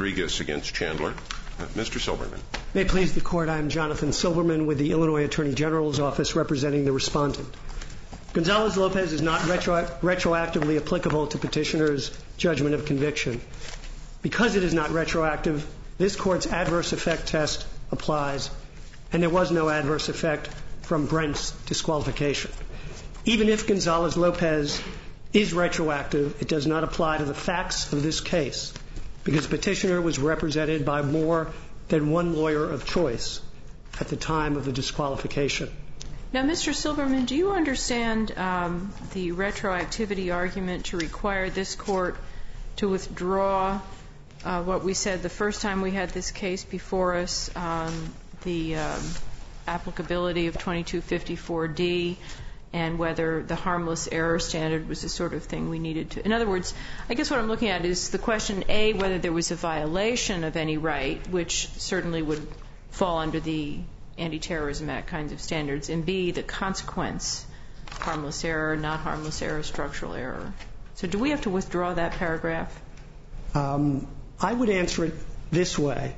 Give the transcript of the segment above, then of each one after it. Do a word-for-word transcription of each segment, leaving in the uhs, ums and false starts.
Rodriguez against Chandler. Uh, Mister Silberman. May it please the Court, I am Jonathan Silberman with the Illinois Attorney General's Office representing the respondent. Gonzalez-Lopez is not retro- retroactively applicable to petitioner's judgment of conviction. Because it is not retroactive, this Court's adverse effect test applies, and there was no adverse effect from Brent's disqualification. Even if Gonzalez-Lopez is retroactive, it does not apply to the facts of this case, because petitioner was represented by more than one lawyer of choice at the time of the disqualification. Now, Mister Silberman, do you understand um, the retroactivity argument to require this Court to withdraw uh, what we said the first time we had this case before us, um, the um, applicability of twenty-two fifty-four D, and whether the harmless error standard was the sort of thing we needed to? In other words, I guess what I'm looking at is the question, A, whether there was a violation of any right, which certainly would fall under the Anti-Terrorism Act kinds of standards, and B, the consequence, harmless error, not harmless error, structural error. So do we have to withdraw that paragraph? Um, I would answer it this way.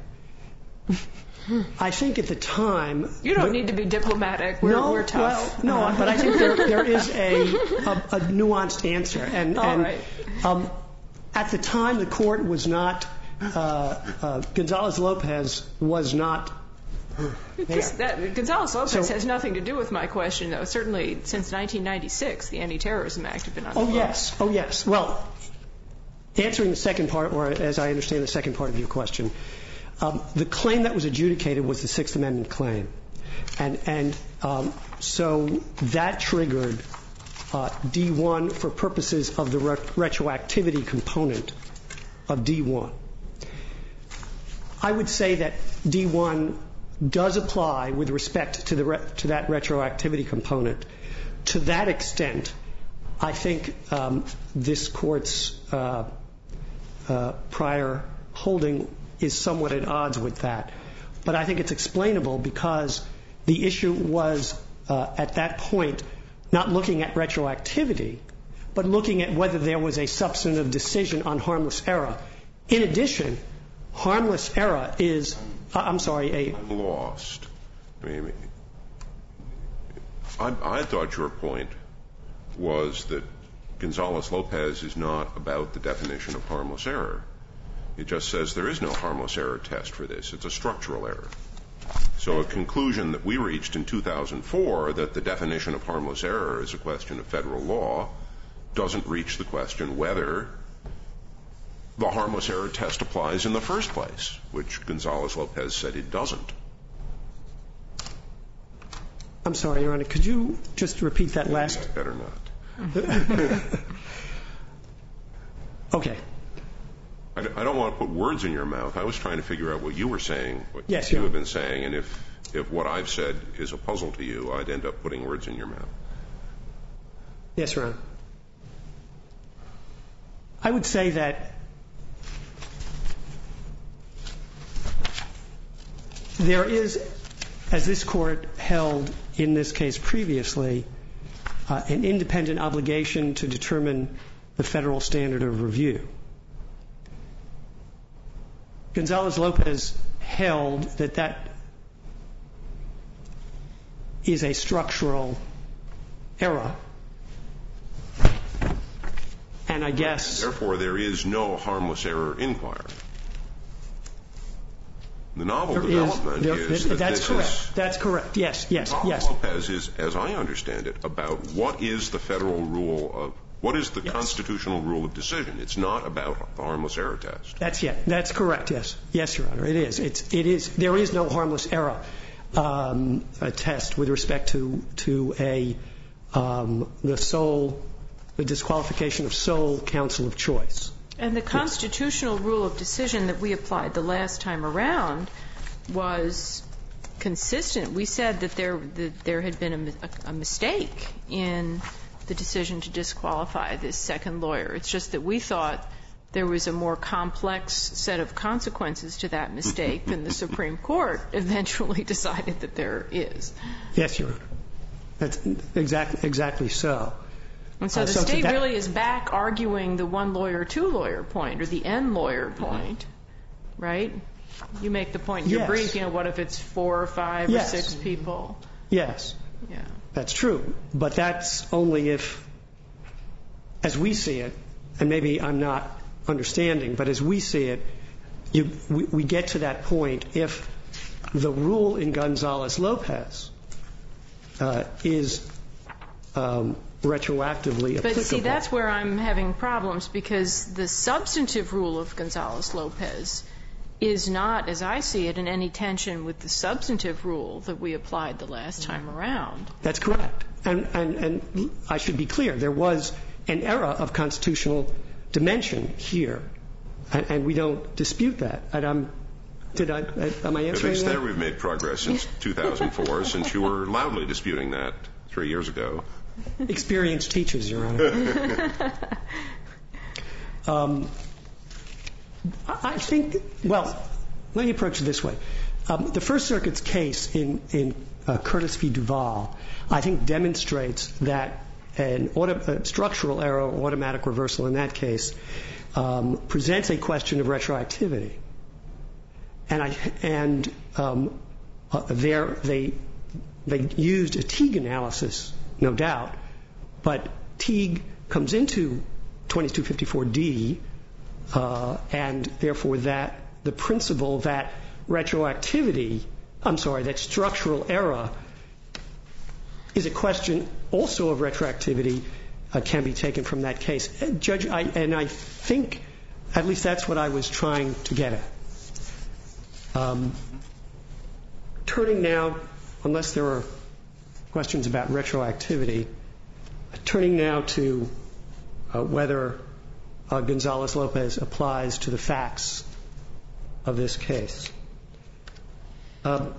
I think at the time... You don't need to be diplomatic. We're, no, we're tough. Well, no, but I think there, there is a, a, a nuanced answer. And, All and right. um, at the time, the Court was not... Uh, uh, Gonzalez-Lopez was not... That, Gonzalez-Lopez so, has nothing to do with my question, though. Certainly, since nineteen ninety-six, the Anti-Terrorism Act had been on the Oh, books. yes. Oh, yes. Well, answering the second part, or as I understand the second part of your question, um, the claim that was adjudicated was the Sixth Amendment claim. And, and um, so that triggered uh, D one for purposes of the re- retroactivity component of D one. I would say that D one does apply with respect to the re- to that retroactivity component. To that extent, I think um, this Court's uh, uh, prior holding is somewhat at odds with that. But I think it's explainable because the issue was, uh, at that point, not looking at retroactivity, but looking at whether there was a substantive decision on harmless error. In addition, harmless error is... I'm sorry, a... I'm lost. I mean, I, I thought your point was that Gonzalez-Lopez is not about the definition of harmless error. It just says there is no harmless error test for this. It's a structural error. So a conclusion that we reached in two thousand four, that the definition of harmless error is a question of federal law, doesn't reach the question whether the harmless error test applies in the first place, which Gonzalez-Lopez said it doesn't. I'm sorry, Your Honor. Could you just repeat that last? I better not. Okay. I, I don't want to put words in your mouth. I was trying to figure out what you were saying, what yes, you Your have been saying, and if, if what I've said is a puzzle to you, I'd end up putting words in your mouth. Yes, Your Honor. I would say that there is, as this Court held in this case previously, uh, an independent obligation to determine the federal standard of review. Gonzalez-Lopez held that that is a structural error. And I guess... Therefore, there is no harmless error inquiry. The novel There development is, there, is that that's this correct. is... That's correct. Yes, yes, yes. Lopez is, as I understand it, about what is the federal rule of, what is the yes. constitutional rule of decision. It's not about the harmless error test. That's yeah, that's correct. Yes, yes, Your Honor. It is. It's it is. There is no harmless error um, a test with respect to to a um, the sole the disqualification of sole counsel of choice. And the constitutional rule of decision that we applied the last time around was consistent. We said that there that there had been a, a mistake in the decision to disqualify this second lawyer. It's just that we thought there was a more complex set of consequences to that mistake than the Supreme Court eventually decided that there is. Yes, Your Honor. That's exactly exactly so. And so uh, the so state that, really is back arguing the one lawyer, two lawyer point, or the N lawyer point. right? You make the point in your Yes. brief, you know, what if it's four or five Yes. or six people? Yes. Yeah. That's true. But that's only if, as we see it, and maybe I'm not understanding, but as we see it, you, we, we get to that point if the rule in Gonzalez-Lopez uh, is um, retroactively applicable. But see, that's where I'm having problems, because the substantive rule of Gonzalez-Lopez is not, as I see it, in any tension with the substantive rule that we applied the last time around. That's correct. And, and, and I should be clear, there was an era of constitutional dimension here, and, and we don't dispute that. And I'm, did I, am I answering At least that? there we've made progress since two thousand four, since you were loudly disputing that three years ago. Experienced teachers, Your Honor. um, I think, well, let me approach it this way. Um, the First Circuit's case in, in uh, Curtis v. Duval, I think, demonstrates that an auto, a structural error or automatic reversal in that case um, presents a question of retroactivity. And, I, and um, uh, there they, they used a Teague analysis, no doubt, but Teague comes into twenty-two fifty-four D, uh, and therefore that the principle that retroactivity, I'm sorry, that structural error is a question also of retroactivity uh, can be taken from that case. Uh, Judge, I, and I think at least that's what I was trying to get at. Um, turning now, unless there are questions about retroactivity, turning now to uh, whether uh, Gonzalez-Lopez applies to the facts of this case. Um,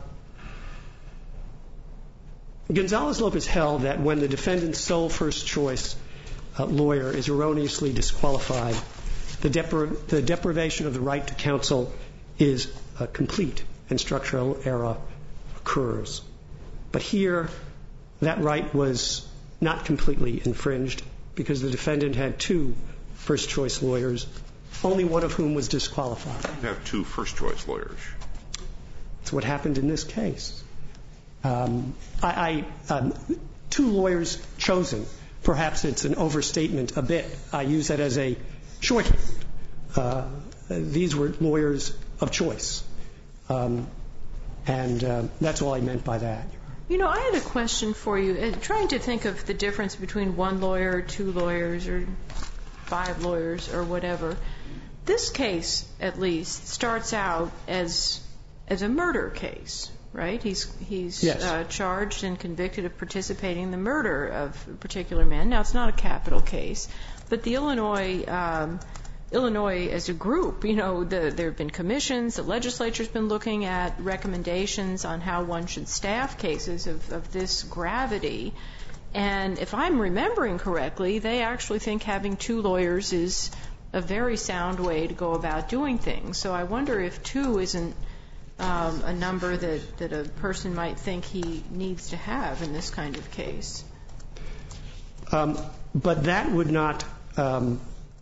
Gonzalez-Lopez held that when the defendant's sole first choice uh, lawyer is erroneously disqualified, the, depri- the deprivation of the right to counsel is uh, complete and structural error occurs. But here, that right was not completely infringed because the defendant had two first choice lawyers, only one of whom was disqualified. You have two first choice lawyers. That's what happened in this case. Um, I, I, um, two lawyers chosen. Perhaps it's an overstatement a bit. I use that as a shorthand. Uh, these were lawyers of choice. Um, and uh, that's all I meant by that. You know, I had a question for you. Uh, trying to think of the difference between one lawyer, two lawyers, or five lawyers, or whatever. This case, at least, starts out as as a murder case, right? He's he's yes. uh, charged and convicted of participating in the murder of a particular man. Now, it's not a capital case, but the Illinois um, Illinois as a group, you know, the, there have been commissions, the legislature's been looking at recommendations on how one should staff cases of, of this gravity. And if I'm remembering correctly, they actually think having two lawyers is a very sound way to go about doing things. So I wonder if two isn't um, a number that, that a person might think he needs to have in this kind of case. Um, but that would not... Um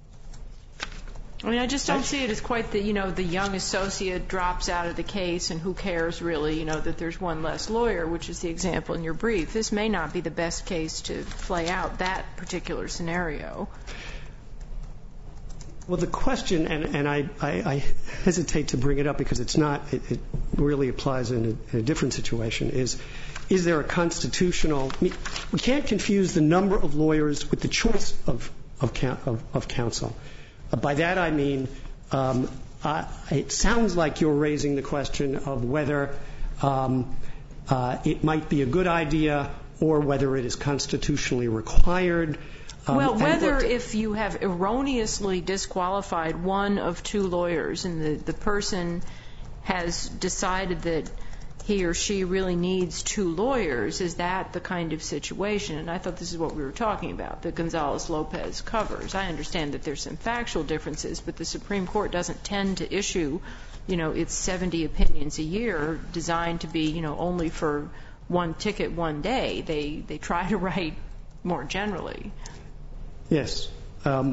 I mean, I just don't see it as quite the, you know, the young associate drops out of the case and who cares really, you know, that there's one less lawyer, which is the example in your brief. This may not be the best case to play out that particular scenario. Well, the question, and, and I, I, I hesitate to bring it up because it's not, it, it really applies in a, in a different situation, is, is there a constitutional, we can't confuse the number of lawyers with the choice of, of, of, of counsel. By that I mean, um, uh, it sounds like you're raising the question of whether um, uh, it might be a good idea or whether it is constitutionally required. Um, well, whether if you have erroneously disqualified one of two lawyers and the, the person has decided that he or she really needs two lawyers, is that the kind of situation? And I thought this is what we were talking about, that Gonzalez-Lopez covers. I understand that there's some factual differences, but the Supreme Court doesn't tend to issue, you know, its seventy opinions a year designed to be, you know, only for one ticket one day. They, they try to write more generally. Yes. Um,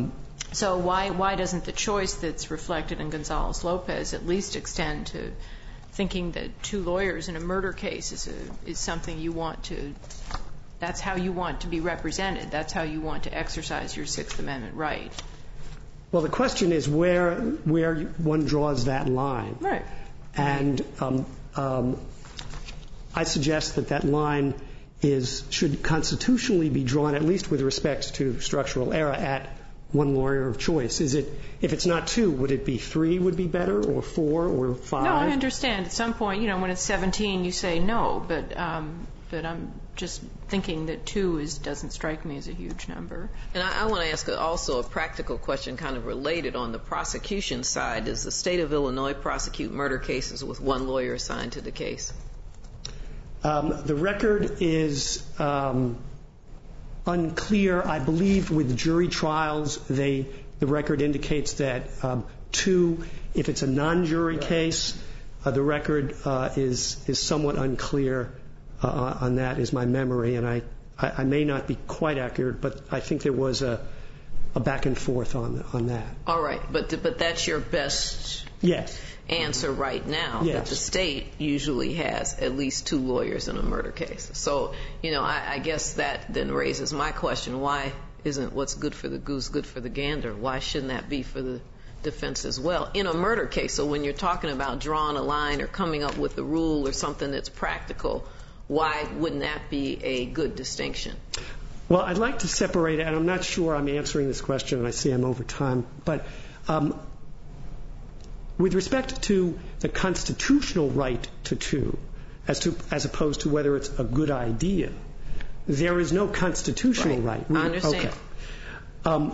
So why why doesn't the choice that's reflected in Gonzalez-Lopez at least extend to thinking that two lawyers in a murder case is a, is something you want to, that's how you want to be represented, that's how you want to exercise your Sixth Amendment right? Well, the question is where where one draws that line. Right. And um, um, I suggest that that line is should constitutionally be drawn, at least with respect to structural error, at one lawyer of choice. Is it, if it's not two, would it be three would be better, or four, or five? No, I understand. At some point, you know, when it's seventeen, you say no, but um, but I'm just thinking that two is doesn't strike me as a huge number. And I, I want to ask also a practical question kind of related on the prosecution side. Does the state of Illinois prosecute murder cases with one lawyer assigned to the case? Um, the record is um, unclear. I believe with jury trials, they the record indicates that um, two, if it's a non-jury right. case, uh, the record uh, is is somewhat unclear uh, on that, is my memory, and I, I, I may not be quite accurate, but I think there was a, a back and forth on on that. All right, but but that's your best yes. answer right now. Yes. That the state usually has at least two lawyers in a murder case. So, you know, I, I guess that then raises my question: why isn't what's good for the goose good for the gander? Why shouldn't that be for the defense as well in a murder case? So when you're talking about drawing a line or coming up with a rule or something that's practical, why wouldn't that be a good distinction? Well, I'd like to separate it, and I'm not sure I'm answering this question, and I see I'm over time, but um, with respect to the constitutional right to two, as to as opposed to whether it's a good idea, there is no constitutional right. right. I understand. Okay. Um,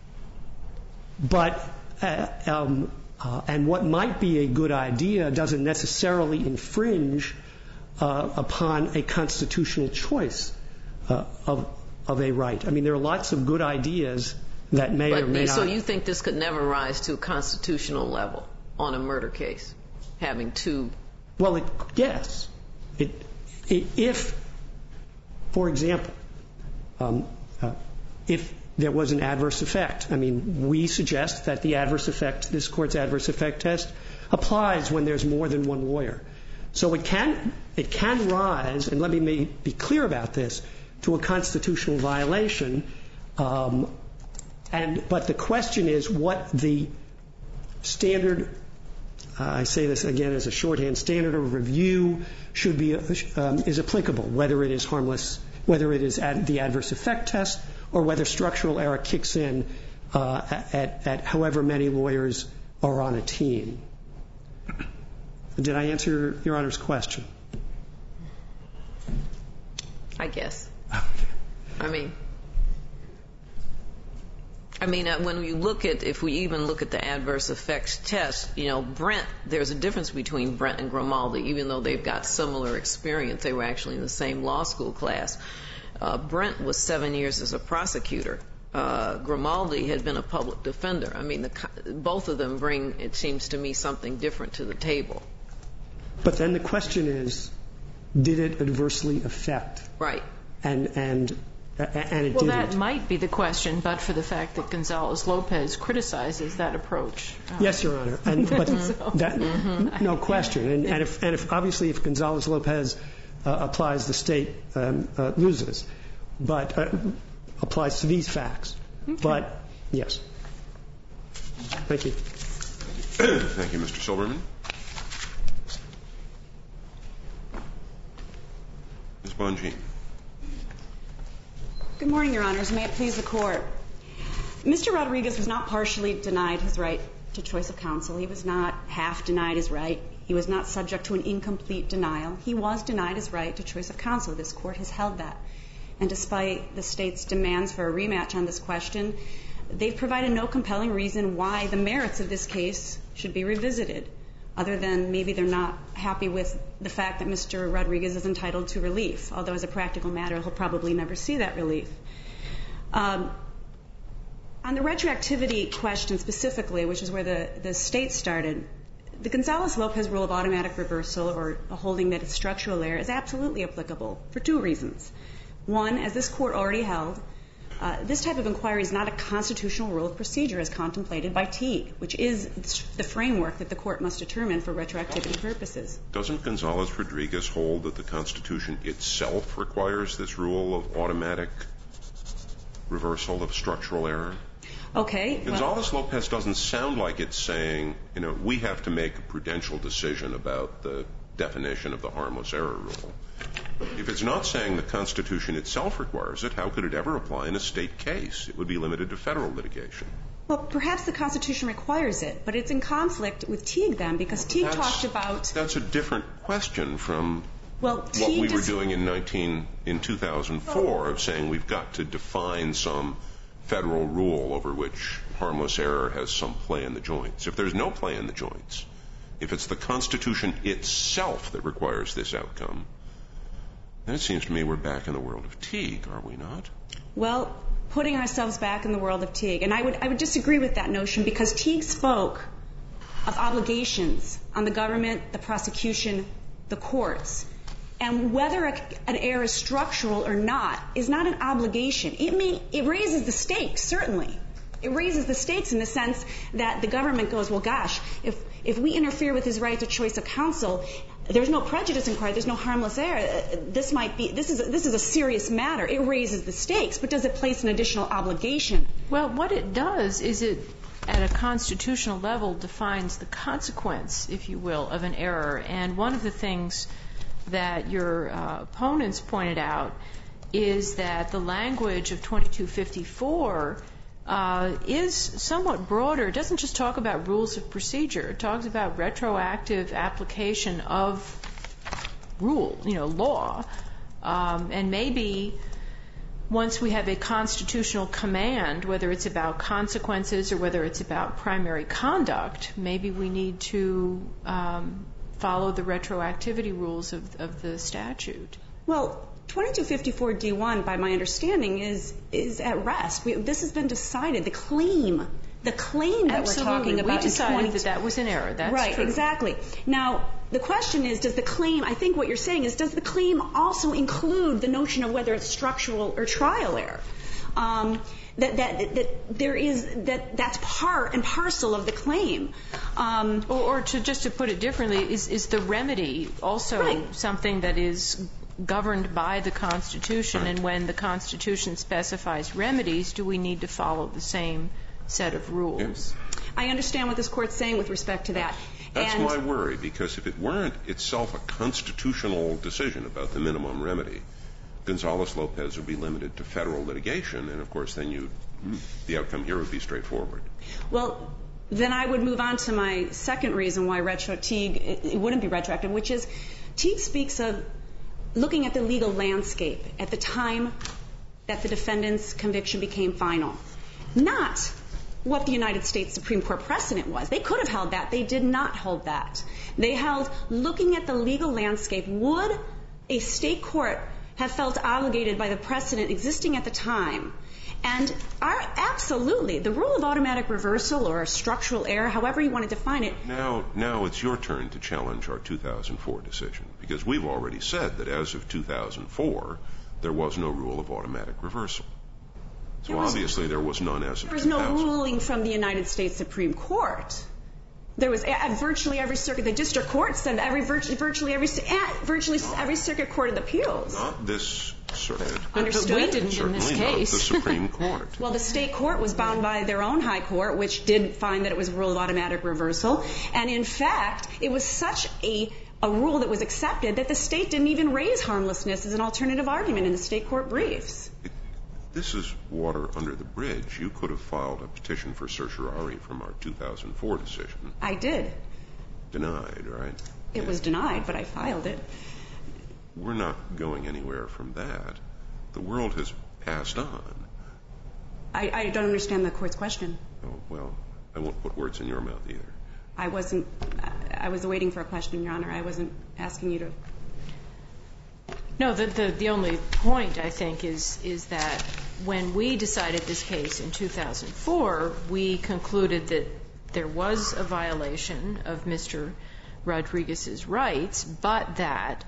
but uh, um, uh, and what might be a good idea doesn't necessarily infringe uh, upon a constitutional choice uh, of of a right. I mean, there are lots of good ideas that may but or may so not. So you think this could never rise to a constitutional level on a murder case, having two? Well, it, yes. It, it, if, for example, um, uh, if there was an adverse effect, I mean, we suggest that the adverse effect, this court's adverse effect test, applies when there's more than one lawyer. So it can it can rise, and let me be clear about this, to a constitutional violation. Um, and but the question is what the standard. Uh, I say this again as a shorthand. Standard of review should be um, is applicable, whether it is harmless, whether it is ad, the adverse effect test, or whether structural error kicks in uh, at, at however many lawyers are on a team. Did I answer Your Honor's question? I guess. I mean, I mean, uh, when you look at, if we even look at the adverse effects test, you know, Brent, there's a difference between Brent and Grimaldi, even though they've got similar experience. They were actually in the same law school class. Uh, Brent was seven years as a prosecutor. Uh, Grimaldi had been a public defender. I mean, the, both of them bring, it seems to me, something different to the table. But then the question is, did it adversely affect? Right. And and and it well, didn't. Well, that might be the question, but for the fact that Gonzalez-Lopez criticizes that approach. Um, yes, Your Honor. And but so. that mm-hmm. no question. And, and if and if obviously if Gonzalez-Lopez uh, applies, the state um, uh, loses, but uh, applies to these facts. Okay. But yes. Thank you. Thank you, Mister Silberman. Miz Bonjean. Good morning, Your Honors. May it please the Court. Mister Rodriguez was not partially denied his right to choice of counsel. He was not half denied his right. He was not subject to an incomplete denial. He was denied his right to choice of counsel. This Court has held that. And despite the State's demands for a rematch on this question, they've provided no compelling reason why the merits of this case should be revisited, other than maybe they're not happy with the fact that Mister Rodriguez is entitled to relief, although as a practical matter, he'll probably never see that relief. Um, on the retroactivity question specifically, which is where the, the State started, the Gonzalez-Lopez rule of automatic reversal, or a holding that it's structural error, is absolutely applicable for two reasons. One, as this Court already held, Uh, this type of inquiry is not a constitutional rule of procedure as contemplated by Teague, which is the framework that the court must determine for retroactivity purposes. Doesn't Gonzales-Rodriguez hold that the Constitution itself requires this rule of automatic reversal of structural error? Okay. Gonzales-Lopez doesn't sound like it's saying, you know, we have to make a prudential decision about the definition of the harmless error rule. If it's not saying the Constitution itself requires it, how could it ever apply in a state case? It would be limited to federal litigation. Well, perhaps the Constitution requires it, but it's in conflict with Teague then, because Teague that's, talked about... That's a different question from well, what Teague we were just, doing in nineteen in two thousand four of saying we've got to define some federal rule over which harmless error has some play in the joints. If there's no play in the joints, if it's the Constitution itself that requires this outcome, then it seems to me we're back in the world of Teague, are we not? Well, putting ourselves back in the world of Teague. And I would, I would disagree with that notion because Teague spoke of obligations on the government, the prosecution, the courts. And whether a, an error is structural or not is not an obligation. It may, it raises the stakes, certainly. It raises the stakes in the sense that the government goes, well, gosh, if, if we interfere with his right to choice of counsel, there's no prejudice inquiry, there's no harmless error. This might be, this is, a, this is a serious matter. It raises the stakes, but does it place an additional obligation? Well, what it does is it, at a constitutional level, defines the consequence, if you will, of an error. And one of the things that your uh, opponents pointed out is that the language of twenty-two fifty-four uh, is somewhat broader. It doesn't just talk about rules of procedure. It talks about retroactive application of rule, you know, law. Um, and maybe once we have a constitutional command, whether it's about consequences or whether it's about primary conduct, maybe we need to um, follow the retroactivity rules of, of the statute. Well, twenty-two fifty-four D one, by my understanding, is is at rest. We, this has been decided. The claim, the claim that Absolutely. we're talking about, we decided in twenty that that was an error. That's right, true. Exactly. Now, the question is, does the claim? I think what you're saying is, does the claim also include the notion of whether it's structural or trial error? Um, that, that that there is that that's part and parcel of the claim. Um, or, or to just to put it differently, is is the remedy also right. something that is governed by the Constitution? And when the Constitution specifies remedies, do we need to follow the same set of rules? Yes. I understand what this Court's saying with respect to that. That's and my worry, because if it weren't itself a constitutional decision about the minimum remedy, Gonzales-Lopez would be limited to federal litigation, and of course then you, the outcome here would be straightforward. Well, then I would move on to my second reason why retro Teague it, it wouldn't be retroactive, which is Teague speaks of looking at the legal landscape at the time that the defendant's conviction became final, not what the United States Supreme Court precedent was. They could have held that. They did not hold that. They held, looking at the legal landscape, would a state court have felt obligated by the precedent existing at the time? And are, absolutely, the rule of automatic reversal or structural error, however you want to define it. Now, now it's your turn to challenge our two thousand four decision, because we've already said that as of two thousand four, there was no rule of automatic reversal. So was, obviously there was none as of There was two thousand. no ruling from the United States Supreme Court. There was at virtually every circuit. The district court said every virtually, virtually every at virtually every circuit court of appeals. Not this circuit. Understood. But we didn't Certainly in this not case. the Supreme Court. Well, the state court was bound by their own high court, which did find that it was a rule of automatic reversal. And in fact, it was such a a rule that was accepted that the state didn't even raise harmlessness as an alternative argument in the state court briefs. It, this is water under the bridge. You could have filed a petition for certiorari from our two thousand four decision. I did. Denied, right? It yeah. was denied, but I filed it. We're not going anywhere from that. The world has passed on. I, I don't understand the court's question. Oh, well, I won't put words in your mouth either. I wasn't, I was waiting for a question, Your Honor. I wasn't asking you to. No, the, the, the only point, I think, is, is that when we decided this case in two thousand four, we concluded that there was a violation of Mister Rodriguez's rights, but that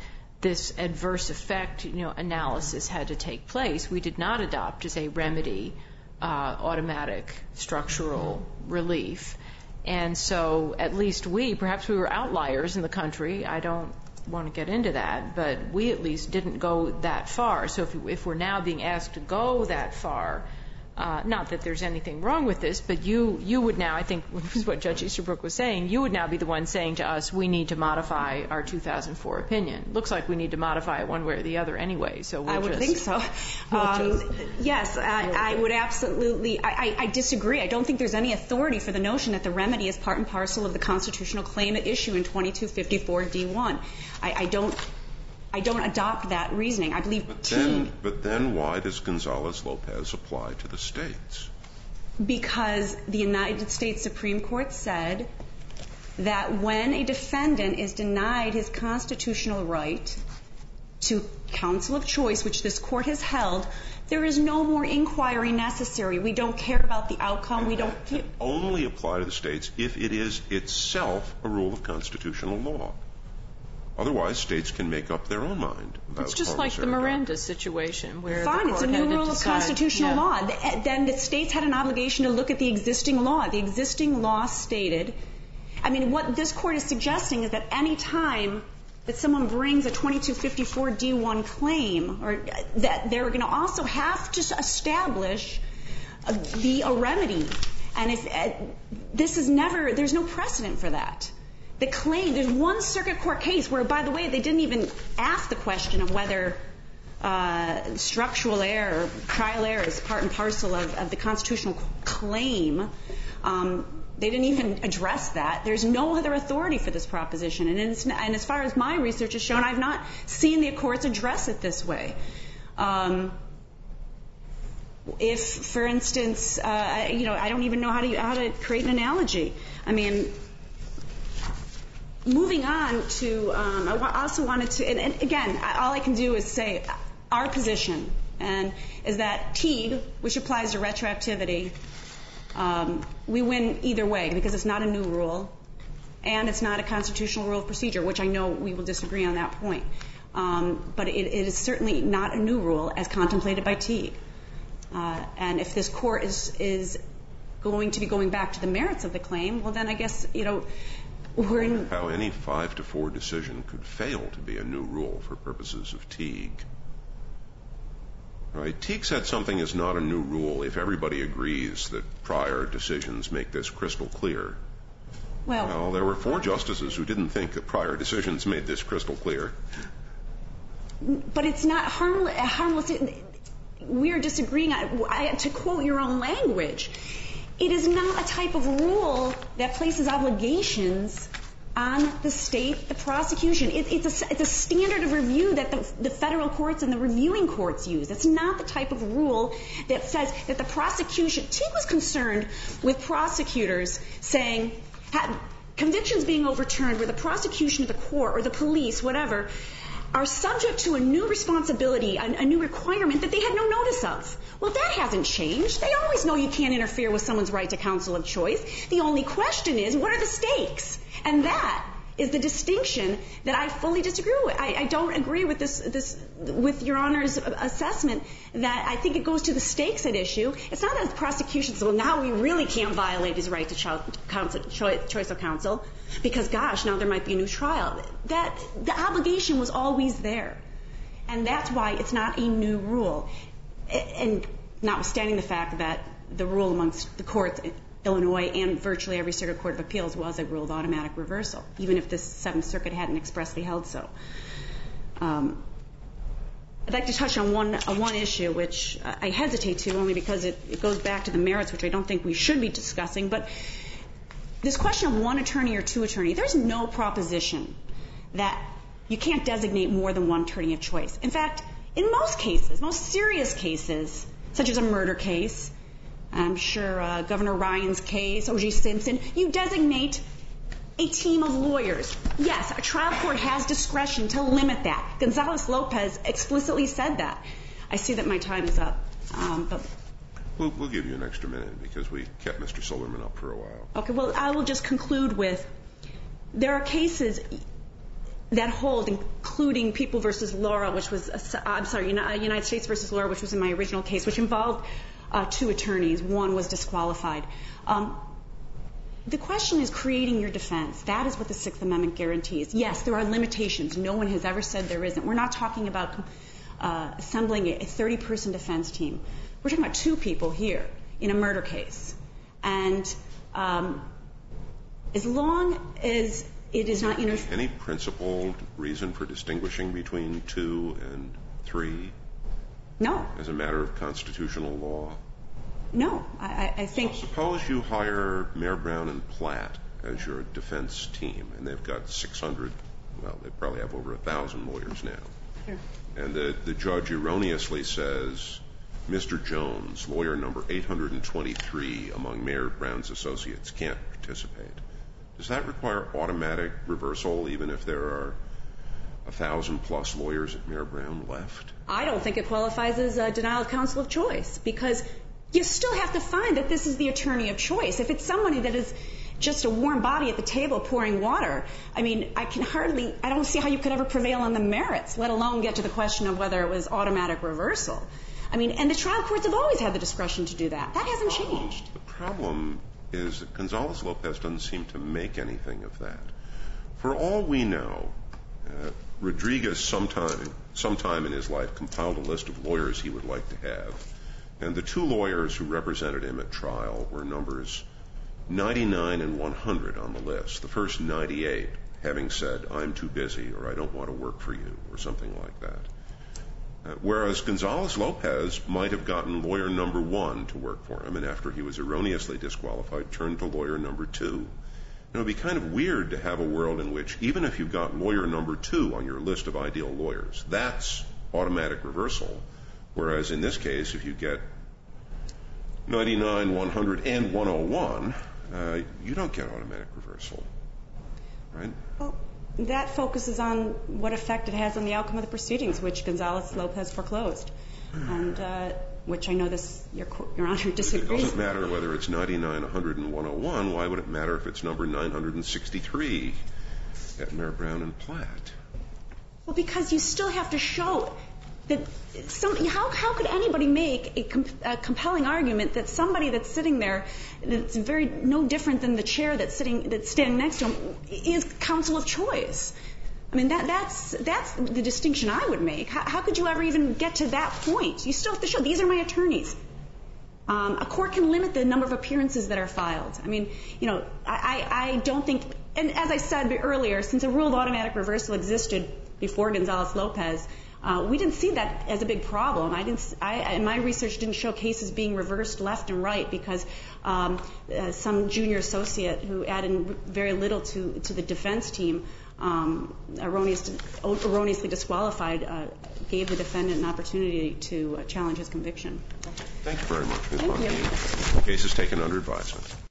this adverse effect, you know, analysis had to take place. We did not adopt as a remedy uh, automatic structural relief. And so at least we, perhaps we were outliers in the country. I don't want to get into that, but we at least didn't go that far. So if, if we're now being asked to go that far, uh, not that there's anything wrong with this, but you, you would now, I think this is what Judge Easterbrook was saying, you would now be the one saying to us, we need to modify our two thousand four opinion. Looks like we need to modify it one way or the other anyway. So we'll I would just, think so. We'll Um, just, yes, I, I would absolutely. I, I, I disagree. I don't think there's any authority for the notion that the remedy is part and parcel of the constitutional claim at issue in twenty-two fifty-four D one. I, I don't. I don't adopt that reasoning. I believe But Teague. then, but then why does Gonzales-Lopez apply to the states? Because the United States Supreme Court said that when a defendant is denied his constitutional right to counsel of choice, which this court has held, there is no more inquiry necessary. We don't care about the outcome. We don't Can only apply to the states if it is itself a rule of constitutional law. Otherwise, states can make up their own mind about it's just like the Miranda situation where Fine, the it's court a new had to rule of decide, constitutional yeah. law. Th- Then the states had an obligation to look at the existing law. The existing law stated, I mean, what this court is suggesting is that any time that someone brings a twenty-two fifty-four D one claim, or that they're going to also have to establish a, the a remedy. And if, uh, this is never, there's no precedent for that. The claim, there's one circuit court case where, by the way, they didn't even ask the question of whether uh, structural error, trial error is part and parcel of, of the constitutional claim. Um, they didn't even address that. There's no other authority for this proposition. And, it's, and as far as my research has shown, I've not seen the courts address it this way. Um, if, for instance, uh, you know, I don't even know how to how to create an analogy. I mean, moving on to, um, I also wanted to, and, and again, all I can do is say our position, and is that Teague, which applies to retroactivity, um, we win either way because it's not a new rule, and it's not a constitutional rule of procedure, which I know we will disagree on that point. Um, but it, it is certainly not a new rule as contemplated by Teague. Uh, and if this court is is going to be going back to the merits of the claim, well, then I guess, you know, we're in. How any five to four decision could fail to be a new rule for purposes of Teague. Right? Teague said something is not a new rule if everybody agrees that prior decisions make this crystal clear. Well, Well, there were four justices who didn't think that prior decisions made this crystal clear. but it's not harmless. harmless we are disagreeing. I, to quote your own language, it is not a type of rule that places obligations on the state, the prosecution. It, it's, a, it's a standard of review that the, the federal courts and the reviewing courts use. It's not the type of rule that says that the prosecution. Teague was concerned with prosecutors saying, ha, convictions being overturned where the prosecution of the court or the police, whatever, are subject to a new responsibility, a, a new requirement that they had no notice of. Well, that hasn't changed. They always know you can't interfere with someone's right to counsel of choice. The only question is, what are the stakes? And that is the distinction that I fully disagree with. I, I don't agree with this, this, with Your Honor's assessment that I think it goes to the stakes at issue. It's not that the prosecution says, well, now we really can't violate his right to cho- counsel, cho- choice of counsel because, gosh, now there might be a new trial. That the obligation was always there, and that's why it's not a new rule. And notwithstanding the fact that the rule amongst the courts, Illinois and virtually every circuit court of appeals, was a rule of automatic reversal, even if the Seventh Circuit hadn't expressly held so. Um, I'd like to touch on one, uh, one issue, which I hesitate to only because it, it goes back to the merits, which I don't think we should be discussing. But this question of one attorney or two attorney, there's no proposition that you can't designate more than one attorney of choice. In fact, in most cases, most serious cases, such as a murder case, I'm sure uh, Governor Ryan's case, O J Simpson, you designate a team of lawyers. Yes, a trial court has discretion to limit that. Gonzales-Lopez explicitly said that. I see that my time is up. Um, but We'll, we'll give you an extra minute because we kept Mister Silverman up for a while. Okay, well, I will just conclude with there are cases that hold, including People versus Laura, which was, a, I'm sorry, United States versus Laura, which was in my original case, which involved uh, two attorneys. One was disqualified. Um, the question is creating your defense. That is what the Sixth Amendment guarantees. Yes, there are limitations. No one has ever said there isn't. We're not talking about uh, assembling a thirty-person defense team. We're talking about two people here in a murder case. And um, as long as it is not, you know... Any principled reason for distinguishing between two and three? No. As a matter of constitutional law? No. I, I think... So suppose you hire Mayor Brown and Platt as your defense team, and they've got six hundred, well, they probably have over one thousand lawyers now. Sure. And the, the judge erroneously says, Mister Jones, lawyer number eight hundred twenty-three among Mayor Brown's associates, can't participate. Does that require automatic reversal even if there are a thousand plus lawyers at Mayor Brown left? I don't think it qualifies as a denial of counsel of choice, because you still have to find that this is the attorney of choice. If it's somebody that is just a warm body at the table pouring water, I mean, I can hardly, I don't see how you could ever prevail on the merits, let alone get to the question of whether it was automatic reversal. I mean, and the trial courts have always had the discretion to do that. That hasn't changed. The problem is that Gonzales-Lopez doesn't seem to make anything of that. For all we know, uh, Rodriguez sometime, sometime in his life compiled a list of lawyers he would like to have. And the two lawyers who represented him at trial were numbers ninety-nine and one hundred on the list. The first ninety-eight having said, I'm too busy, or I don't want to work for you, or something like that. Uh, whereas Gonzales-Lopez might have gotten lawyer number one to work for him, and after he was erroneously disqualified, turned to lawyer number two. It would be kind of weird to have a world in which, even if you've got lawyer number two on your list of ideal lawyers, that's automatic reversal. Whereas in this case, if you get ninety-nine, one hundred, and one oh one, uh, you don't get automatic reversal, right? Well, that focuses on what effect it has on the outcome of the proceedings, which Gonzales-Lopez foreclosed, and uh, which I know this, Your, Your Honor disagrees. It doesn't matter whether it's ninety-nine, one hundred, and one oh one. Why would it matter if it's number nine hundred sixty-three at Mayor Brown and Platt? Well, because you still have to show that some, how, how could anybody make a, com, a compelling argument that somebody that's sitting there, that's very no different than the chair that's sitting, that's standing next to him, is counsel of choice? I mean, that, that's that's the distinction I would make. How, how could you ever even get to that point? You still have to show these are my attorneys. Um, a court can limit the number of appearances that are filed. I mean, you know, I, I, I don't think, and as I said earlier, since a rule of automatic reversal existed before Gonzales-Lopez, Uh, we didn't see that as a big problem. I didn't. I, and my research didn't show cases being reversed left and right because um, uh, some junior associate who added very little to to the defense team, um, erroneous, erroneously disqualified, uh, gave the defendant an opportunity to uh, challenge his conviction. Thank you very much, Miz Thank Montini. you. The case is taken under advisement.